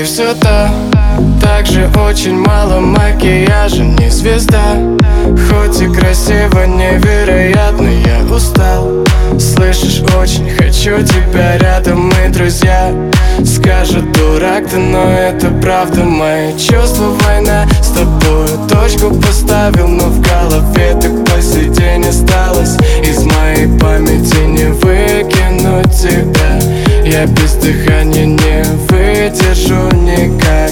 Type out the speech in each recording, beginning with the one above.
ты все так же очень мало макияжа, не звезда. Хоть и красиво, невероятно, я устал. Слышишь, очень хочу тебя рядом, мы друзья. Скажут, дурак ты, но это правда. Мои чувства, война с тобой. Точку поставил, но в голове так по сей день осталось. Из моей памяти не выкинуть тебя. Я без дыхания не выдержу никак.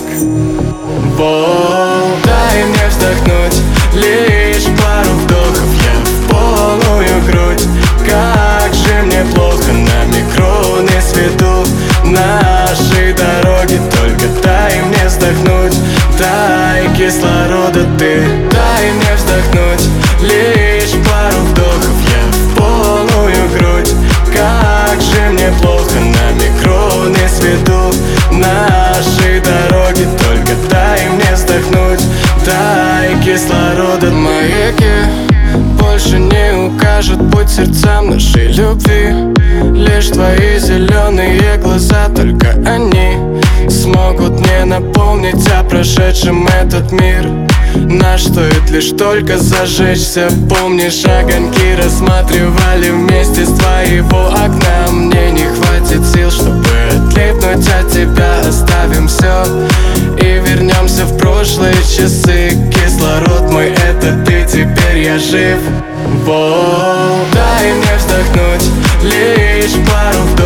Дай мне вздохнуть, лишь пару вдохов. Я в полную грудь. Как же мне плохо, на микро не сведу наши дороги. Только дай мне вздохнуть, дай кислорода ты. Дай мне вздохнуть, лишь пару вдохов. Я в полную грудь. Как же мне плохо, на микро не сведу наши дороги. Только дай мне вздохнуть, дай кислорода. Маяки больше не укажут путь сердцам нашей любви. Лишь твои зеленые глаза, только они смогут мне напомнить о прошедшем этот мир. Наш стоит лишь только зажечься. Помнишь, огоньки рассматривали вместе с твоего окна. Мне не хватит сил, чтобы отлипнуть от тебя. Оставим все и вернемся в прошлые часы. Кислород мой, это ты, теперь я жив. Дай мне вздохнуть, лишь пару вдохов.